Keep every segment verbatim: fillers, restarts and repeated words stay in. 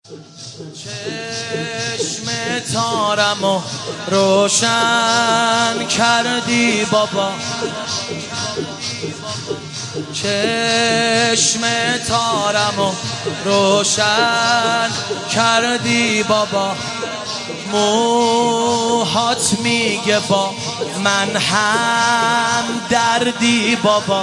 چشم تارمو روشن کردی بابا، چشم تارمو روشن کردی بابا، موهات میگه با من هم دردی بابا،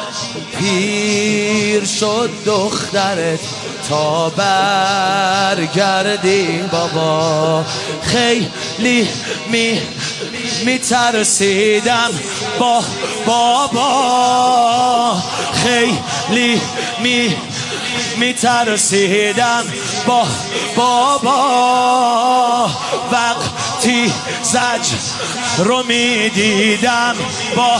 پیر شد دخترت تا برگردی بابا، خیلی می میترسیدم با بابا، خیلی می میترسیدم با بابا، وقتی زجر رو میدیدم با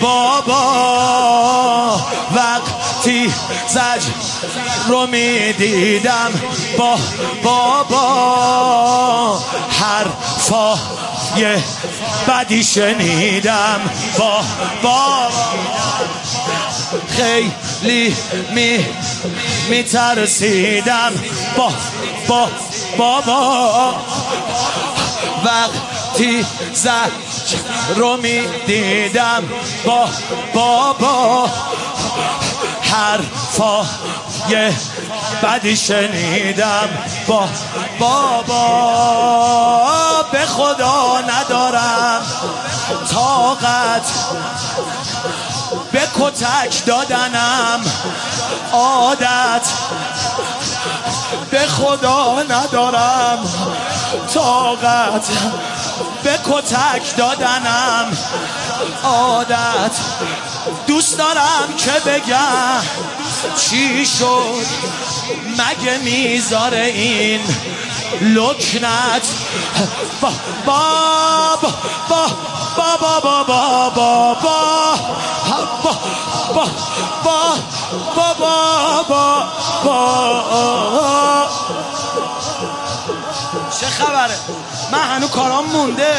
بابا، وقتی زجر رو میدیدم با بابا، حرفای بدی شنیدم با بابا، خیلی می میترسیدم با با بابا، وقتی زجر رو میدیدم با بابا، حرفای بدی شنیدم با بابا، به خدا ندارم طاقت به کتک دادنم عادت، به خدا ندارم طاقت به کتک دادنم عادت، دوست دارم که بگم چی شد مگه میذاره این لکنت با با با با با با با با با با با با با با چه خبره؟ من هنو کارام مونده،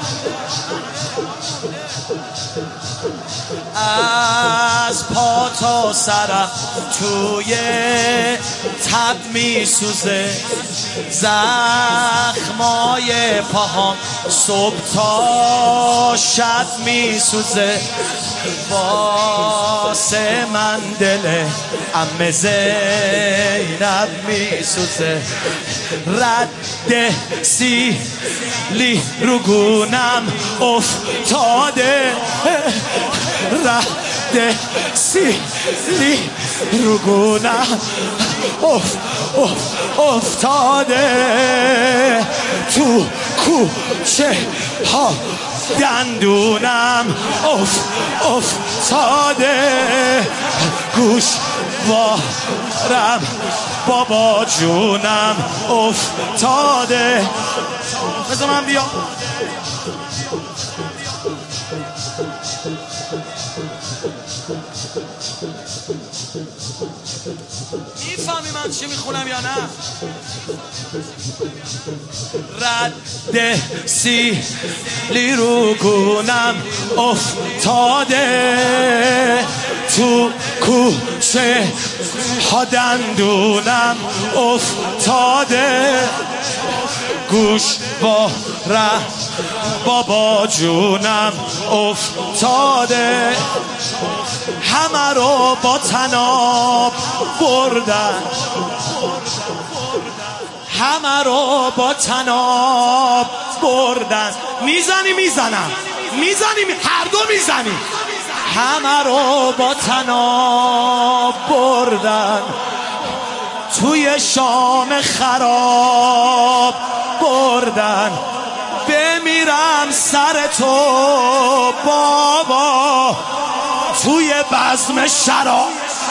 از پا تا سرم توی تب می سوزه، زخمای پاهام صبح تا شب می سوزه، واسه من دل عمه زینب می سوزه، رد سیلی رو گونم افتاده، رد سیلی رو گونم اف اف افتاده، تو کوچه ها دندونم اف افتاده، گوش وارم بابا جونم افتاده، بذار من بیام میفهمی من چی میخونم یا نه؟ رد سیلی رو گونم افتاده، تو کوچه ها دندونم افتاده، گوش وارم بابا جونم افتاده، همه رو با تناب بردن، همه رو با تناب بردن، میزنی میزنم میزنی هر دو میزنی، همه رو با تناب بردن، توی شام خراب بردن، بمیرم سر تو بابا، توی بزم شراب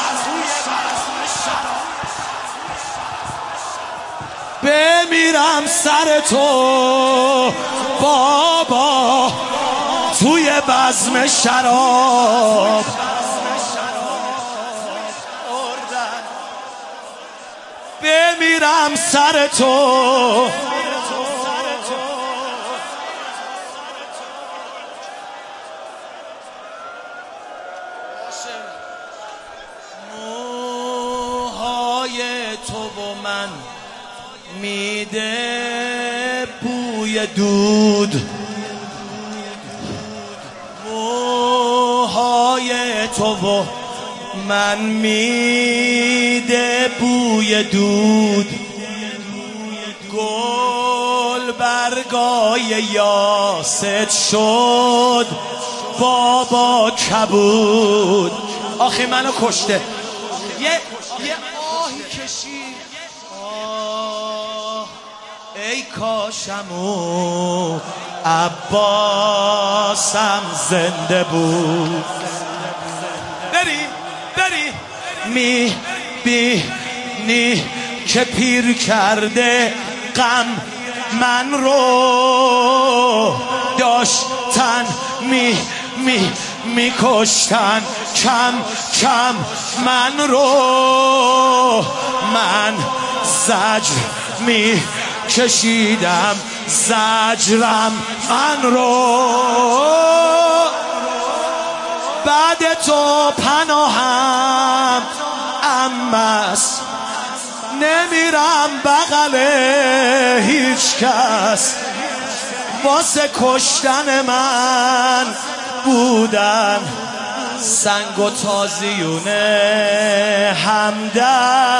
بمیرم سر تو بابا، توی بزم شراب بمیرم سر تو، موهای تو و من میده بوی دود، موهای تو و من میده بوی دود، گل برگای یاست شد بابا کبود. آخی منو کشته. یه یه آهی کشید، آه ای کاشمو عباسم زنده بود. بری بری می بینی که پیر کرده غم من رو، داشتن می می می کشتن کم کم من رو، من زجر می کشیدم زجرم من رو. بعد تو پناهم امس، نمیرم بغل هیچ کس، واسه کشتن من بودن سنگ و تازیونه همدم.